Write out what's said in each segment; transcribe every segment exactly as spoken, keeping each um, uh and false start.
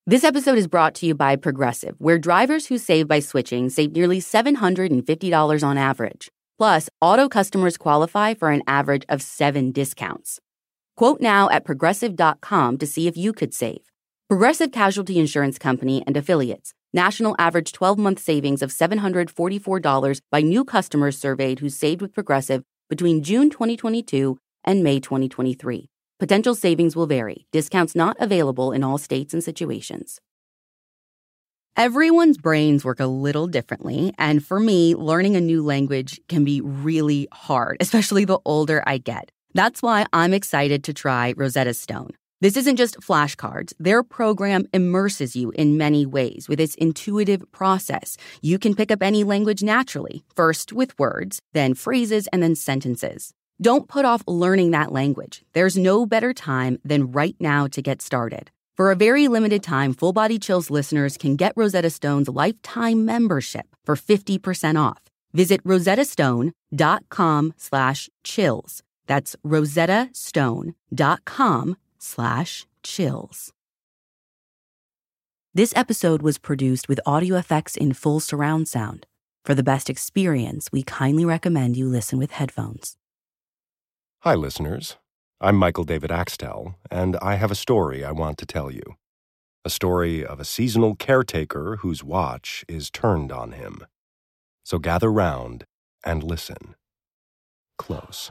This episode is brought to you by Progressive, where drivers who save by switching save nearly seven hundred fifty dollars on average. Plus, auto customers qualify for an average of seven discounts. Quote now at progressive dot com to see if you could save. Progressive Casualty Insurance Company and Affiliates. National average twelve-month savings of seven hundred forty-four dollars by new customers surveyed who saved with Progressive between June twenty twenty-two and May twenty twenty-three. Potential savings will vary. Discounts not available in all states and situations. Everyone's brains work a little differently, and for me, learning a new language can be really hard, especially the older I get. That's why I'm excited to try Rosetta Stone. This isn't just flashcards. Their program immerses you in many ways with its intuitive process. You can pick up any language naturally, first with words, then phrases, and then sentences. Don't put off learning that language. There's no better time than right now to get started. For a very limited time, Full Body Chills listeners can get Rosetta Stone's lifetime membership for fifty percent off. Visit rosettastone.com slash chills. That's rosettastone.com slash chills. This episode was produced with audio effects in full surround sound. For the best experience, we kindly recommend you listen with headphones. Hi, listeners. I'm Michael David Axtell, and I have a story I want to tell you. A story of a seasonal caretaker whose watch is turned on him. So gather round and listen. Close.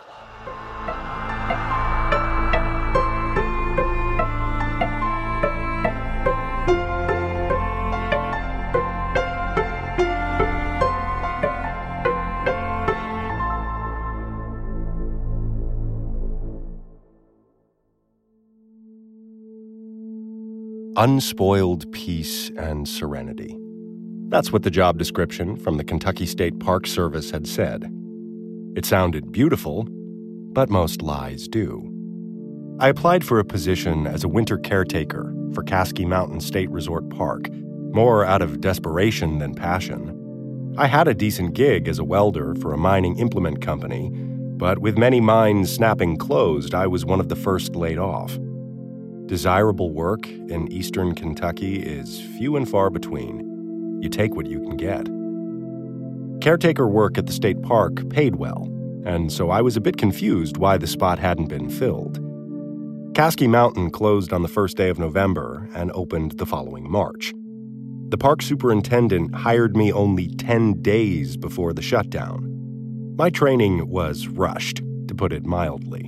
Unspoiled peace and serenity. That's what the job description from the Kentucky State Park Service had said. It sounded beautiful, but most lies do. I applied for a position as a winter caretaker for Caskie Mountain State Resort Park, more out of desperation than passion. I had a decent gig as a welder for a mining implement company, but with many mines snapping closed, I was one of the first laid off. Desirable work in eastern Kentucky is few and far between. You take what you can get. Caretaker work at the state park paid well, and so I was a bit confused why the spot hadn't been filled. Caskie Mountain closed on the first day of November and opened the following March. The park superintendent hired me only ten days before the shutdown. My training was rushed, to put it mildly.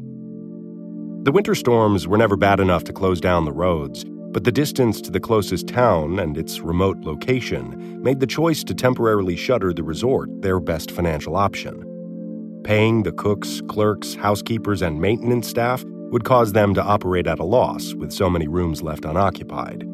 The winter storms were never bad enough to close down the roads, but the distance to the closest town and its remote location made the choice to temporarily shutter the resort their best financial option. Paying the cooks, clerks, housekeepers, and maintenance staff would cause them to operate at a loss with so many rooms left unoccupied.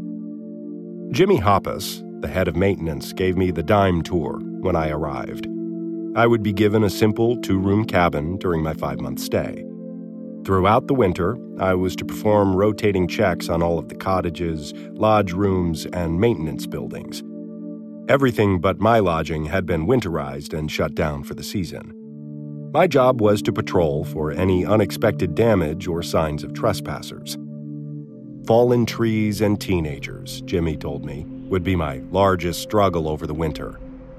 Jimmy Hoppus, the head of maintenance, gave me the dime tour when I arrived. I would be given a simple two-room cabin during my five-month stay. Throughout the winter, I was to perform rotating checks on all of the cottages, lodge rooms, and maintenance buildings. Everything but my lodging had been winterized and shut down for the season. My job was to patrol for any unexpected damage or signs of trespassers. Fallen trees and teenagers, Jimmy told me, would be my largest struggle over the winter.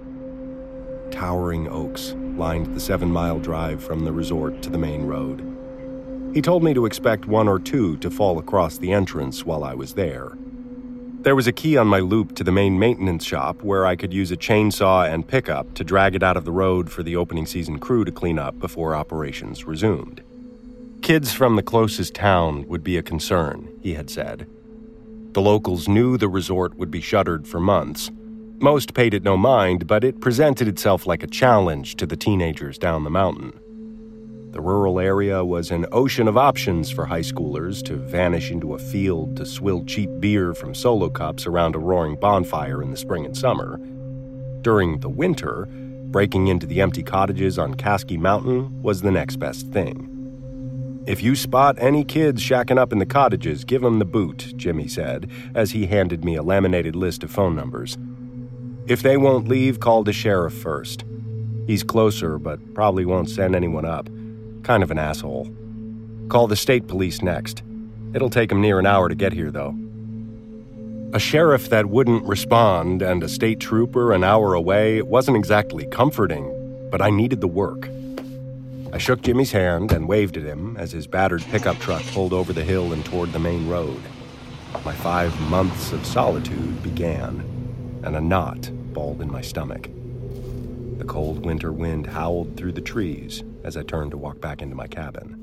Towering oaks lined the seven-mile drive from the resort to the main road. He told me to expect one or two to fall across the entrance while I was there. There was a key on my loop to the main maintenance shop where I could use a chainsaw and pickup to drag it out of the road for the opening season crew to clean up before operations resumed. Kids from the closest town would be a concern, he had said. The locals knew the resort would be shuttered for months. Most paid it no mind, but it presented itself like a challenge to the teenagers down the mountain. The rural area was an ocean of options for high schoolers to vanish into a field to swill cheap beer from solo cups around a roaring bonfire in the spring and summer. During the winter, breaking into the empty cottages on Caskie Mountain was the next best thing. If you spot any kids shacking up in the cottages, give them the boot, Jimmy said, as he handed me a laminated list of phone numbers. If they won't leave, call the sheriff first. He's closer, but probably won't send anyone up. Kind of an asshole. Call the state police next. It'll take him near an hour to get here, though. A sheriff that wouldn't respond and a state trooper an hour away wasn't exactly comforting, but I needed the work. I shook Jimmy's hand and waved at him as his battered pickup truck pulled over the hill and toward the main road. My five months of solitude began, and a knot balled in my stomach. The cold winter wind howled through the trees as I turned to walk back into my cabin.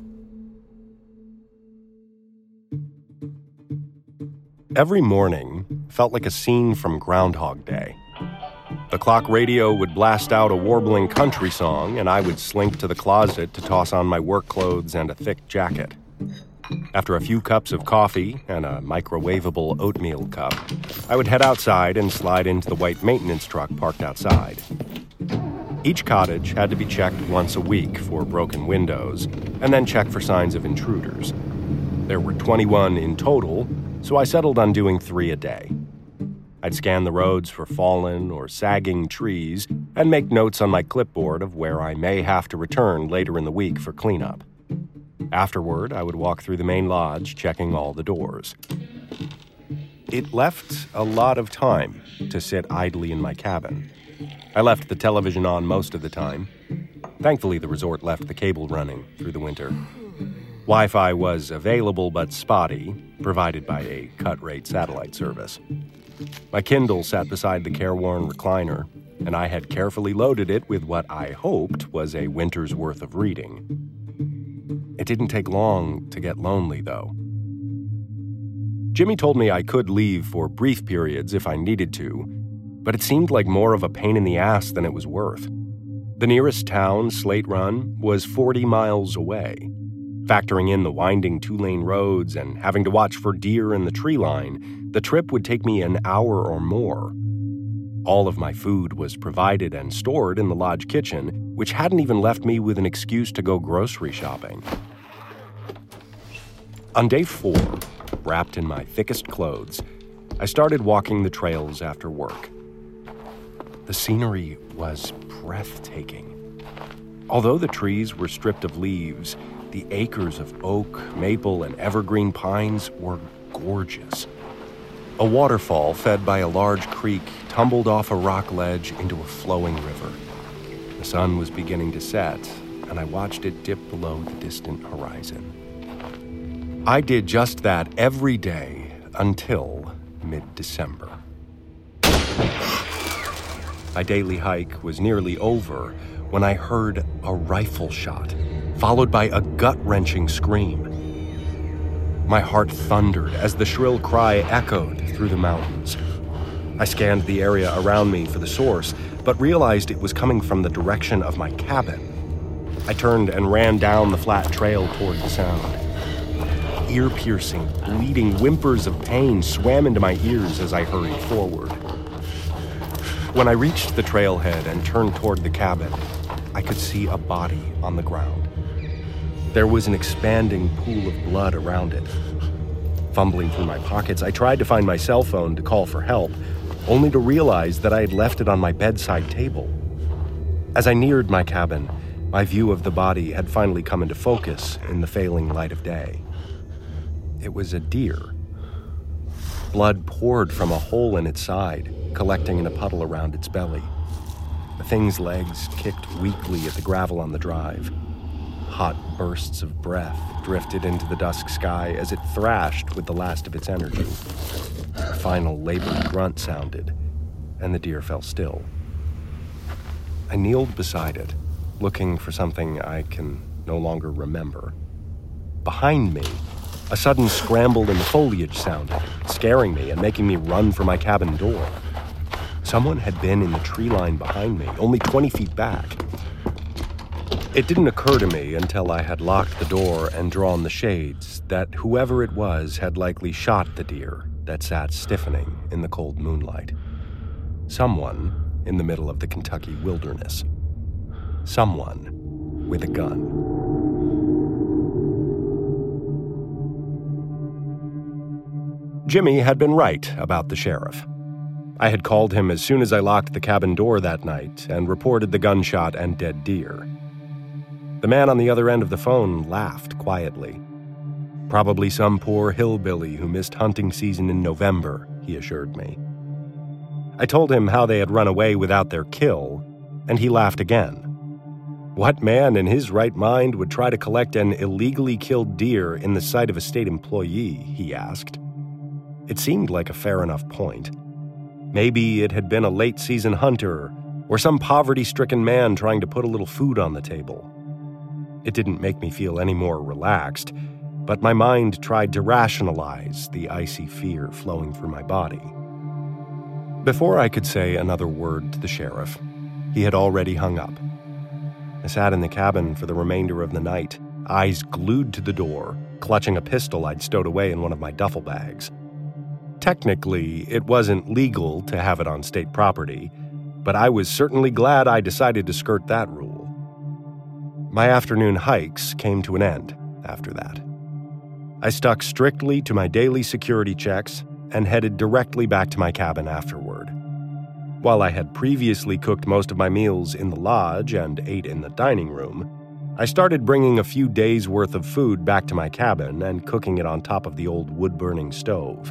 Every morning felt like a scene from Groundhog Day. The clock radio would blast out a warbling country song, and I would slink to the closet to toss on my work clothes and a thick jacket. After a few cups of coffee and a microwavable oatmeal cup, I would head outside and slide into the white maintenance truck parked outside. Each cottage had to be checked once a week for broken windows, and then checked for signs of intruders. There were twenty-one in total, so I settled on doing three a day. I'd scan the roads for fallen or sagging trees and make notes on my clipboard of where I may have to return later in the week for cleanup. Afterward, I would walk through the main lodge, checking all the doors. It left a lot of time to sit idly in my cabin. I left the television on most of the time. Thankfully, the resort left the cable running through the winter. Wi-Fi was available but spotty, provided by a cut-rate satellite service. My Kindle sat beside the careworn recliner, and I had carefully loaded it with what I hoped was a winter's worth of reading. It didn't take long to get lonely, though. Jimmy told me I could leave for brief periods if I needed to, but it seemed like more of a pain in the ass than it was worth. The nearest town, Slate Run, was forty miles away. Factoring in the winding two-lane roads and having to watch for deer in the tree line, the trip would take me an hour or more. All of my food was provided and stored in the lodge kitchen, which hadn't even left me with an excuse to go grocery shopping. On day four, wrapped in my thickest clothes, I started walking the trails after work. The scenery was breathtaking. Although the trees were stripped of leaves, the acres of oak, maple, and evergreen pines were gorgeous. A waterfall fed by a large creek tumbled off a rock ledge into a flowing river. The sun was beginning to set, and I watched it dip below the distant horizon. I did just that every day until mid-December. My daily hike was nearly over when I heard a rifle shot, followed by a gut-wrenching scream. My heart thundered as the shrill cry echoed through the mountains. I scanned the area around me for the source, but realized it was coming from the direction of my cabin. I turned and ran down the flat trail toward the sound. Ear-piercing, bleeding whimpers of pain swam into my ears as I hurried forward. When I reached the trailhead and turned toward the cabin, I could see a body on the ground. There was an expanding pool of blood around it. Fumbling through my pockets, I tried to find my cell phone to call for help, only to realize that I had left it on my bedside table. As I neared my cabin, my view of the body had finally come into focus in the failing light of day. It was a deer. Blood poured from a hole in its side, collecting in a puddle around its belly. The thing's legs kicked weakly at the gravel on the drive. Hot bursts of breath drifted into the dusk sky as it thrashed with the last of its energy. A final labored grunt sounded, and the deer fell still. I kneeled beside it, looking for something I can no longer remember. Behind me, a sudden scramble in the foliage sounded, scaring me and making me run for my cabin door. Someone had been in the tree line behind me, only twenty feet back. It didn't occur to me until I had locked the door and drawn the shades that whoever it was had likely shot the deer that sat stiffening in the cold moonlight. Someone in the middle of the Kentucky wilderness. Someone with a gun. Jimmy had been right about the sheriff. I had called him as soon as I locked the cabin door that night and reported the gunshot and dead deer. The man on the other end of the phone laughed quietly. Probably some poor hillbilly who missed hunting season in November, he assured me. I told him how they had run away without their kill, and he laughed again. What man in his right mind would try to collect an illegally killed deer in the sight of a state employee, he asked. It seemed like a fair enough point. Maybe it had been a late-season hunter or some poverty-stricken man trying to put a little food on the table. It didn't make me feel any more relaxed, but my mind tried to rationalize the icy fear flowing through my body. Before I could say another word to the sheriff, he had already hung up. I sat in the cabin for the remainder of the night, eyes glued to the door, clutching a pistol I'd stowed away in one of my duffel bags. Technically, it wasn't legal to have it on state property, but I was certainly glad I decided to skirt that rule. My afternoon hikes came to an end after that. I stuck strictly to my daily security checks and headed directly back to my cabin afterward. While I had previously cooked most of my meals in the lodge and ate in the dining room, I started bringing a few days' worth of food back to my cabin and cooking it on top of the old wood-burning stove.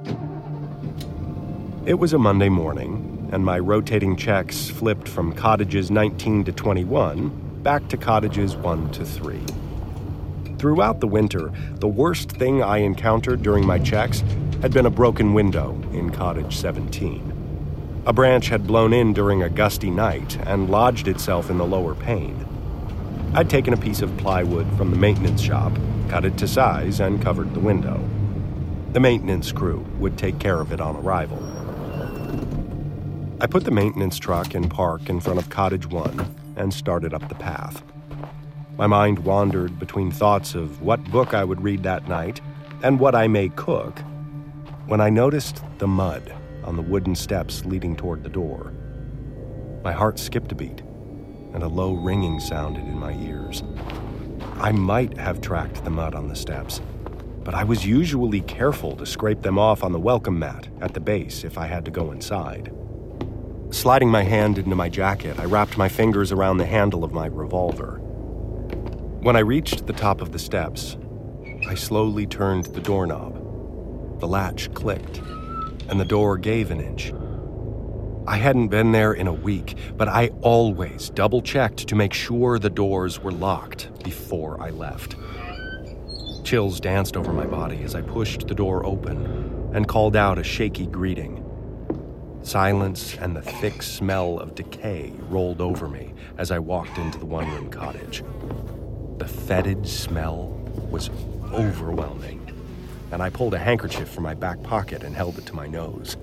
It was a Monday morning, and my rotating checks flipped from cottages nineteen to twenty-one back to cottages one to three. Throughout the winter, the worst thing I encountered during my checks had been a broken window in cottage seventeen. A branch had blown in during a gusty night and lodged itself in the lower pane. I'd taken a piece of plywood from the maintenance shop, cut it to size, and covered the window. The maintenance crew would take care of it on arrival. I put the maintenance truck in park in front of cottage one and started up the path. My mind wandered between thoughts of what book I would read that night and what I may cook when I noticed the mud on the wooden steps leading toward the door. My heart skipped a beat, and a low ringing sounded in my ears. I might have tracked the mud on the steps, but I was usually careful to scrape them off on the welcome mat at the base if I had to go inside. Sliding my hand into my jacket, I wrapped my fingers around the handle of my revolver. When I reached the top of the steps, I slowly turned the doorknob. The latch clicked, and the door gave an inch. I hadn't been there in a week, but I always double-checked to make sure the doors were locked before I left. Chills danced over my body as I pushed the door open and called out a shaky greeting. Silence and the thick smell of decay rolled over me as I walked into the one-room cottage. The fetid smell was overwhelming, and I pulled a handkerchief from my back pocket and held it to my nose.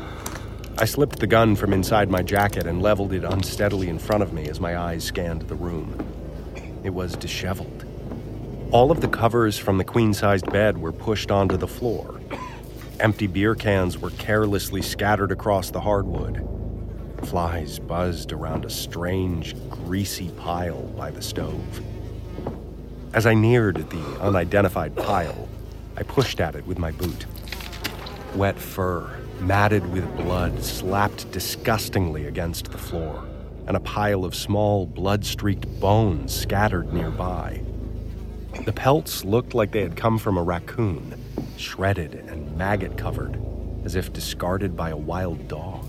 I slipped the gun from inside my jacket and leveled it unsteadily in front of me as my eyes scanned the room. It was disheveled. All of the covers from the queen-sized bed were pushed onto the floor. Empty beer cans were carelessly scattered across the hardwood. Flies buzzed around a strange, greasy pile by the stove. As I neared the unidentified pile, I pushed at it with my boot. Wet fur, matted with blood, slapped disgustingly against the floor, and a pile of small, blood-streaked bones scattered nearby. The pelts looked like they had come from a raccoon, shredded and maggot-covered, as if discarded by a wild dog.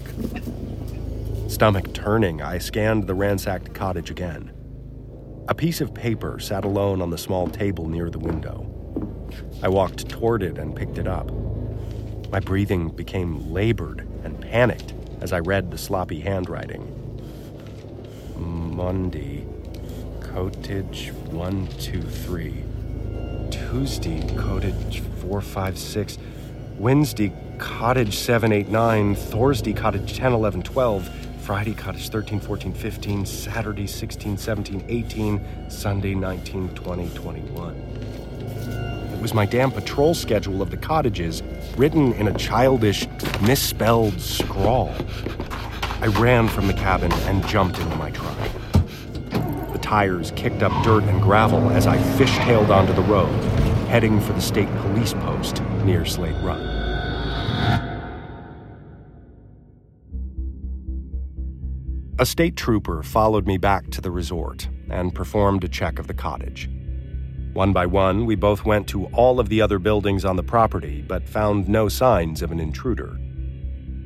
Stomach turning, I scanned the ransacked cottage again. A piece of paper sat alone on the small table near the window. I walked toward it and picked it up. My breathing became labored and panicked as I read the sloppy handwriting. Monday, Cottage one two three. Tuesday, Cottage four five six. Wednesday, Cottage seven eight nine. Thursday, Cottage ten eleven twelve. Friday, Cottage thirteen fourteen fifteen. Saturday, sixteen seventeen eighteen. Sunday, nineteen twenty twenty-one. It was my damn patrol schedule of the cottages, written in a childish, misspelled scrawl. I ran from the cabin and jumped into my truck. The tires kicked up dirt and gravel as I fishtailed onto the road, heading for the state police post near Slate Run. A state trooper followed me back to the resort and performed a check of the cottage. One by one, we both went to all of the other buildings on the property, but found no signs of an intruder.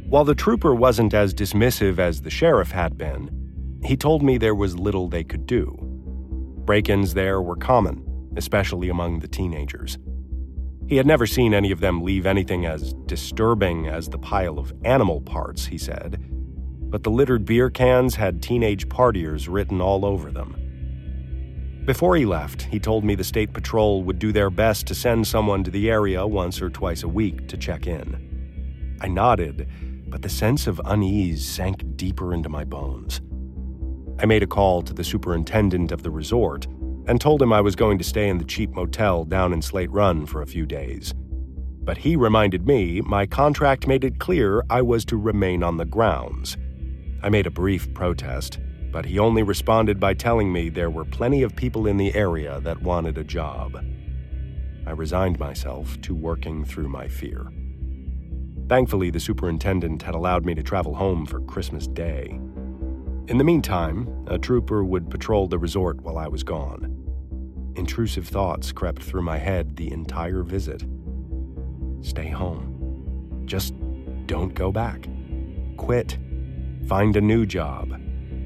While the trooper wasn't as dismissive as the sheriff had been, he told me there was little they could do. Break-ins there were common, especially among the teenagers. He had never seen any of them leave anything as disturbing as the pile of animal parts, he said, but the littered beer cans had teenage partiers written all over them. Before he left, he told me the State Patrol would do their best to send someone to the area once or twice a week to check in. I nodded, but the sense of unease sank deeper into my bones. I made a call to the superintendent of the resort and told him I was going to stay in the cheap motel down in Slate Run for a few days. But he reminded me my contract made it clear I was to remain on the grounds. I made a brief protest, but he only responded by telling me there were plenty of people in the area that wanted a job. I resigned myself to working through my fear. Thankfully, the superintendent had allowed me to travel home for Christmas Day. In the meantime, a trooper would patrol the resort while I was gone. Intrusive thoughts crept through my head the entire visit. Stay home. Just don't go back. Quit. Find a new job.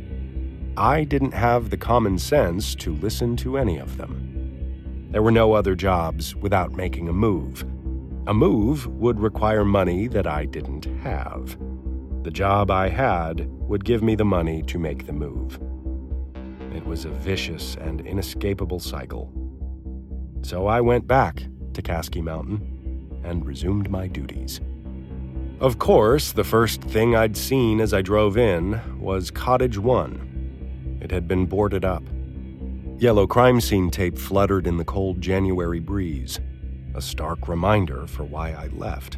I didn't have the common sense to listen to any of them. There were no other jobs without making a move. A move would require money that I didn't have. The job I had would give me the money to make the move. It was a vicious and inescapable cycle. So I went back to Caskey Mountain and resumed my duties. Of course, the first thing I'd seen as I drove in was Cottage One. It had been boarded up. Yellow crime scene tape fluttered in the cold January breeze, a stark reminder for why I left.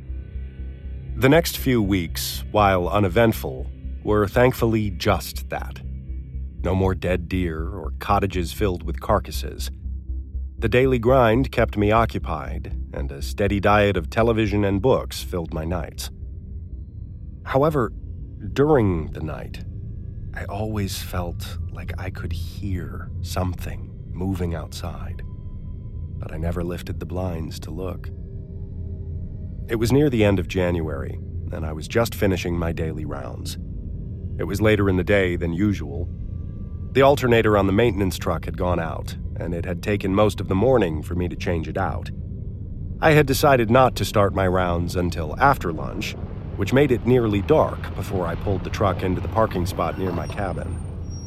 The next few weeks, while uneventful, were thankfully just that. No more dead deer or cottages filled with carcasses. The daily grind kept me occupied, and a steady diet of television and books filled my nights. However, during the night, I always felt like I could hear something moving outside, but I never lifted the blinds to look. It was near the end of January, and I was just finishing my daily rounds. It was later in the day than usual. The alternator on the maintenance truck had gone out, and it had taken most of the morning for me to change it out. I had decided not to start my rounds until after lunch, which made it nearly dark before I pulled the truck into the parking spot near my cabin.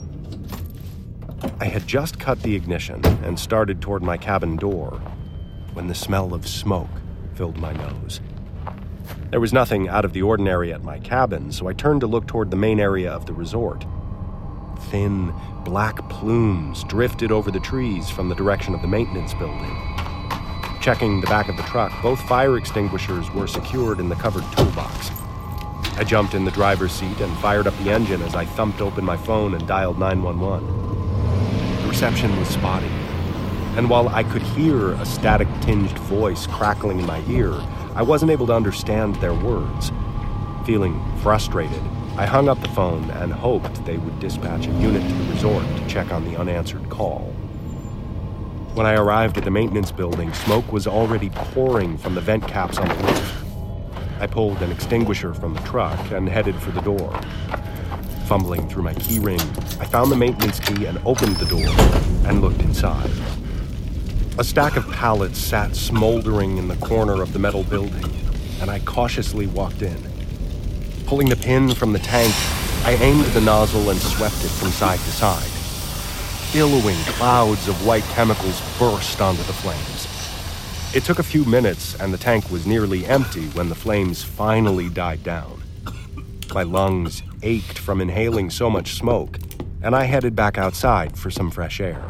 I had just cut the ignition and started toward my cabin door when the smell of smoke filled my nose. There was nothing out of the ordinary at my cabin, so I turned to look toward the main area of the resort. Thin, black plumes drifted over the trees from the direction of the maintenance building. Checking the back of the truck, both fire extinguishers were secured in the covered toolbox. I jumped in the driver's seat and fired up the engine as I thumped open my phone and dialed nine one one. The reception was spotty, and while I could hear a static-tinged voice crackling in my ear, I wasn't able to understand their words. Feeling frustrated, I hung up the phone and hoped they would dispatch a unit to the resort to check on the unanswered call. When I arrived at the maintenance building, smoke was already pouring from the vent caps on the roof. I pulled an extinguisher from the truck and headed for the door. Fumbling through my key ring, I found the maintenance key and opened the door and looked inside. A stack of pallets sat smoldering in the corner of the metal building, and I cautiously walked in. Pulling the pin from the tank, I aimed the nozzle and swept it from side to side. Billowing clouds of white chemicals burst onto the flames. It took a few minutes, and the tank was nearly empty when the flames finally died down. My lungs ached from inhaling so much smoke, and I headed back outside for some fresh air.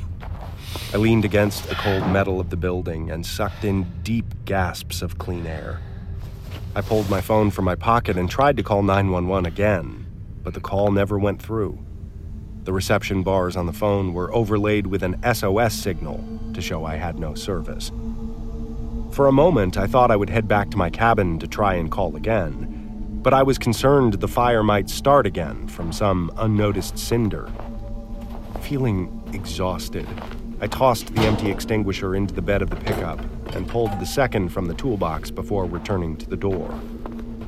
I leaned against the cold metal of the building and sucked in deep gasps of clean air. I pulled my phone from my pocket and tried to call nine one one again, but the call never went through. The reception bars on the phone were overlaid with an S O S signal to show I had no service. For a moment, I thought I would head back to my cabin to try and call again, but I was concerned the fire might start again from some unnoticed cinder. Feeling exhausted, I tossed the empty extinguisher into the bed of the pickup and pulled the second from the toolbox before returning to the door.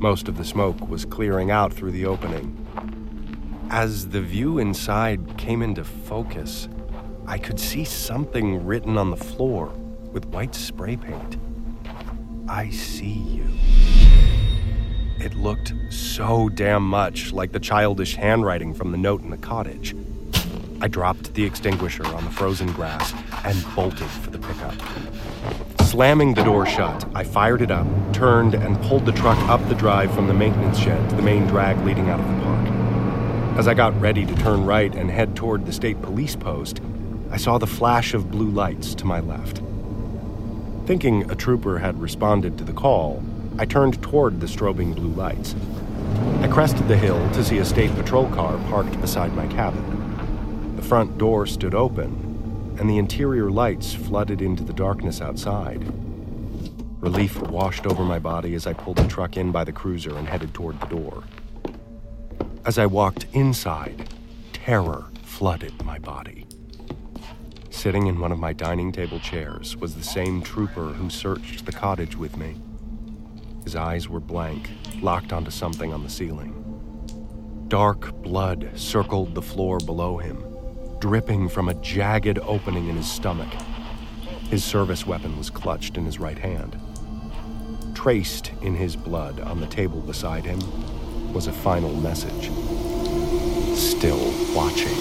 Most of the smoke was clearing out through the opening. As the view inside came into focus, I could see something written on the floor with white spray paint. I see you. It looked so damn much like the childish handwriting from the note in the cottage. I dropped the extinguisher on the frozen grass and bolted for the pickup. Slamming the door shut, I fired it up, turned, and pulled the truck up the drive from the maintenance shed to the main drag leading out of the park. As I got ready to turn right and head toward the state police post, I saw the flash of blue lights to my left. Thinking a trooper had responded to the call, I turned toward the strobing blue lights. I crested the hill to see a state patrol car parked beside my cabin. The front door stood open, and the interior lights flooded into the darkness outside. Relief washed over my body as I pulled the truck in by the cruiser and headed toward the door. As I walked inside, terror flooded my body. Sitting in one of my dining table chairs was the same trooper who searched the cottage with me. His eyes were blank, locked onto something on the ceiling. Dark blood circled the floor below him, dripping from a jagged opening in his stomach. His service weapon was clutched in his right hand. Traced in his blood on the table beside him was a final message. Still watching.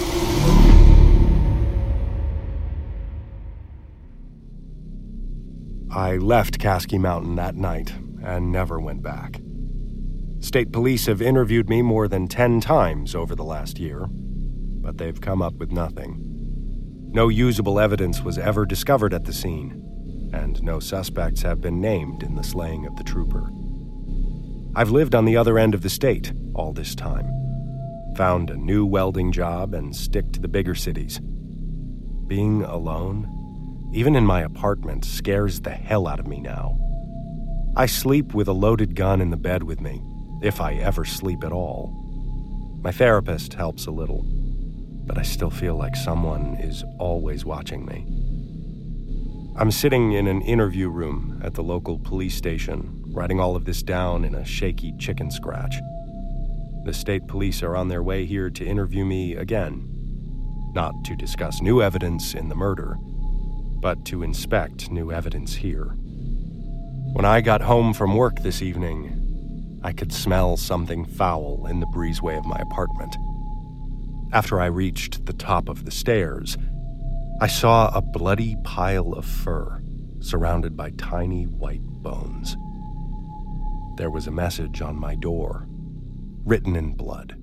I left Caskey Mountain that night and never went back. State police have interviewed me more than ten times over the last year, but they've come up with nothing. No usable evidence was ever discovered at the scene, and no suspects have been named in the slaying of the trooper. I've lived on the other end of the state all this time, found a new welding job and stick to the bigger cities. Being alone, even in my apartment, scares the hell out of me now. I sleep with a loaded gun in the bed with me, if I ever sleep at all. My therapist helps a little, but I still feel like someone is always watching me. I'm sitting in an interview room at the local police station, writing all of this down in a shaky chicken scratch. The state police are on their way here to interview me again, not to discuss new evidence in the murder, but to inspect new evidence here. When I got home from work this evening, I could smell something foul in the breezeway of my apartment. After I reached the top of the stairs, I saw a bloody pile of fur surrounded by tiny white bones. There was a message on my door, written in blood.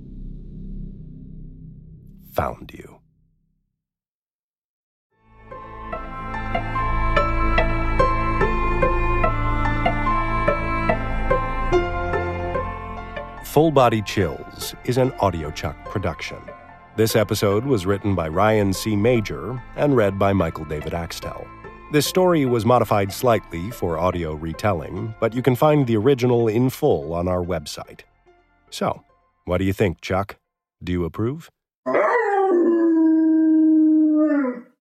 Found you. Full Body Chills is an AudioChuck production. This episode was written by Ryan C. Major and read by Michael David Axtell. This story was modified slightly for audio retelling, but you can find the original in full on our website. So, what do you think, Chuck? Do you approve?